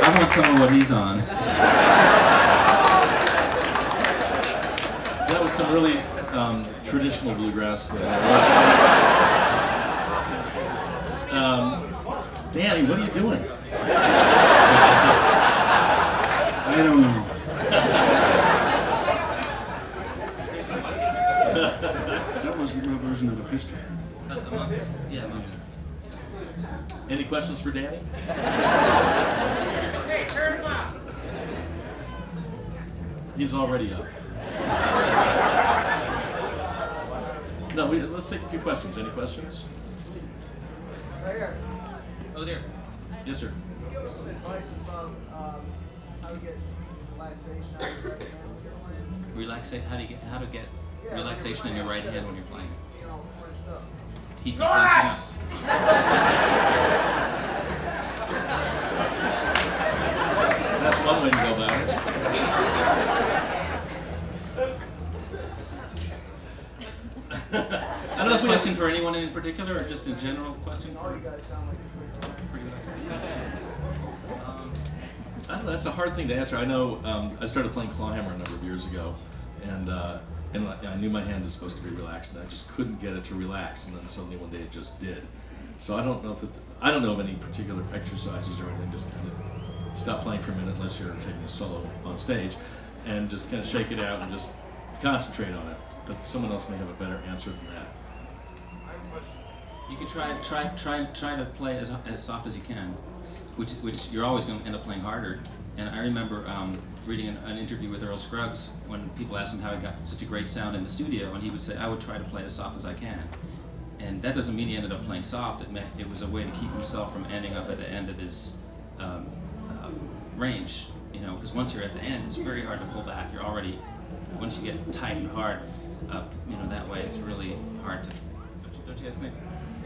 I want some of what he's on. That was some really traditional bluegrass. Danny, what are you doing? I don't know. That was my version of a pistol. Yeah. Any questions for Danny? Hey, turn him up. He's already up. No, let's take a few questions. Any questions? Right here. Oh, there. Yes, sir. Can you give us some advice about how to get relaxation out of your right hand when you're playing? How to get relaxation in your right hand when you're playing? You know, clenched up. Keep the clenching up. That's one way to go about it. I don't know if we question for anyone in particular or just a general question. All you guys sound like you're pretty relaxed. I don't know, that's a hard thing to answer. I know I started playing clawhammer a number of years ago, and I knew my hand was supposed to be relaxed, and I just couldn't get it to relax, and then suddenly one day it just did. So I don't know of any particular exercises or anything. Just kind of stop playing for a minute unless you're taking a solo on stage, and just kind of shake it out and just concentrate on it. But someone else may have a better answer than that. You can try to play as soft as you can, which you're always going to end up playing harder. And I remember reading an interview with Earl Scruggs when people asked him how he got such a great sound in the studio, and he would say, "I would try to play as soft as I can." And that doesn't mean he ended up playing soft. It meant it was a way to keep himself from ending up at the end of his range. You know, because once you're at the end, it's very hard to pull back. You're already, once you get tight and hard, you know, that way it's really hard to. Don't you guys think?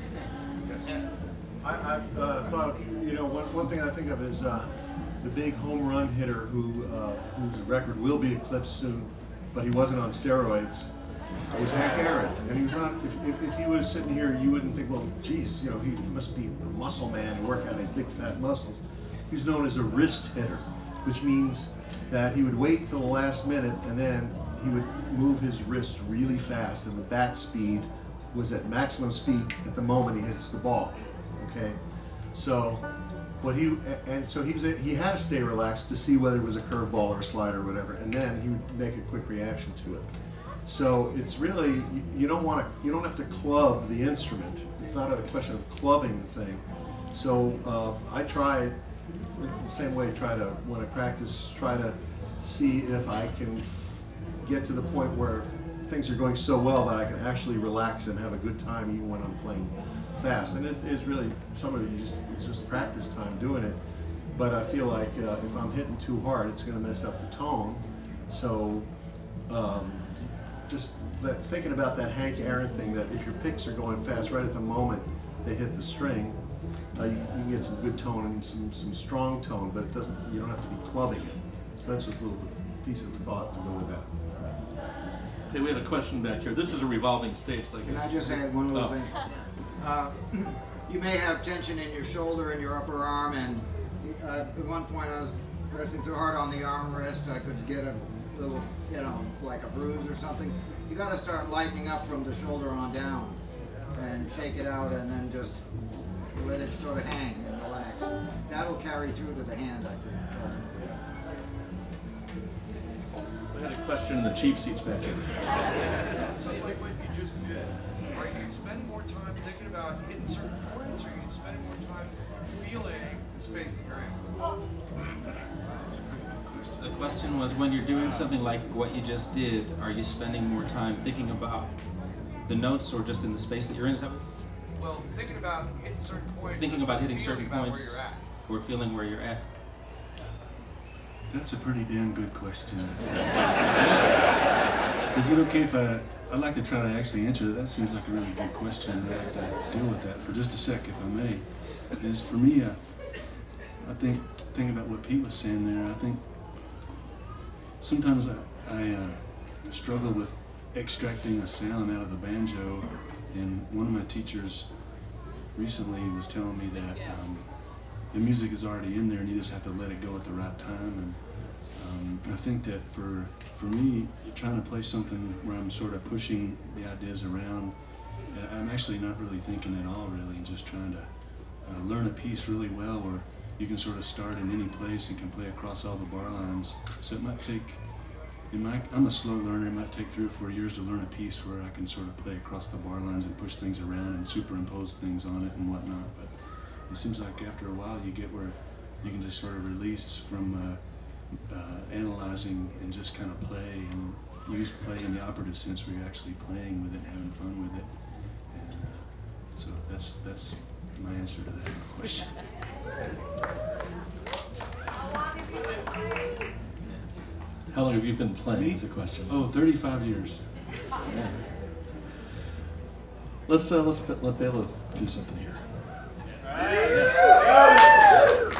I thought, you know, one thing I think of is the big home run hitter whose record will be eclipsed soon, but he wasn't on steroids, was Hank Aaron. And he was not, if he was sitting here, you wouldn't think, well, geez, you know, he must be a muscle man and work out his big fat muscles. He was known as a wrist hitter, which means that he would wait till the last minute and then he would move his wrist really fast, and the bat speed was at maximum speed at the moment he hits the ball. Okay, so he had to stay relaxed to see whether it was a curveball or a slider or whatever, and then he would make a quick reaction to it. So it's really, you don't have to club the instrument. It's not a question of clubbing the thing. So I try the same way. When I practice, try to see if I can get to the point where things are going so well that I can actually relax and have a good time even when I'm playing fast. And it's really, some of it it's just practice time doing it. But I feel like if I'm hitting too hard, it's going to mess up the tone. So thinking about that Hank Aaron thing, that if your picks are going fast right at the moment they hit the string, you can get some good tone and some strong tone, but you don't have to be clubbing it. So that's just a little piece of thought to go with that. Okay, we have a question back here. This is a revolving stage. Like Can I just add one little thing? You may have tension in your shoulder and your upper arm, and at one point I was pressing so hard on the armrest I could get a little, you know, like a bruise or something. You got to start lightening up from the shoulder on down and shake it out, and then just let it sort of hang and relax. That'll carry through to the hand, I think. We had a question in the cheap seats back here. Something like what you just did. Are you spending more time thinking about hitting certain points, or are you spending more time feeling the space that you're in? The question was, when you're doing something like what you just did, are you spending more time thinking about the notes or just in the space that you're in? Is that Well, thinking about hitting certain points. thinking about hitting feeling certain about points where you're at. or feeling where you're at? That's a pretty damn good question. Is it okay if I'd like to try to actually answer that? That seems like a really good question. I'd like to deal with that for just a sec, if I may. Is for me, I think, thinking about what Pete was saying there, I think sometimes I struggle with extracting a sound out of the banjo, and one of my teachers recently was telling me that the music is already in there, and you just have to let it go at the right time. And I think that for me, trying to play something where I'm sort of pushing the ideas around, I'm actually not really thinking at all, really, and just trying to learn a piece really well where you can sort of start in any place and can play across all the bar lines. So it might take, I'm a slow learner, it might take 3 or 4 years to learn a piece where I can sort of play across the bar lines and push things around and superimpose things on it and whatnot. But it seems like after a while you get where you can just sort of release from analyzing and just kind of play and use play in the operative sense where you're actually playing with it and having fun with it. And so that's my answer to that question. How long have you been playing is the question. Oh, 35 years. Yeah. Let's let Bela do something here.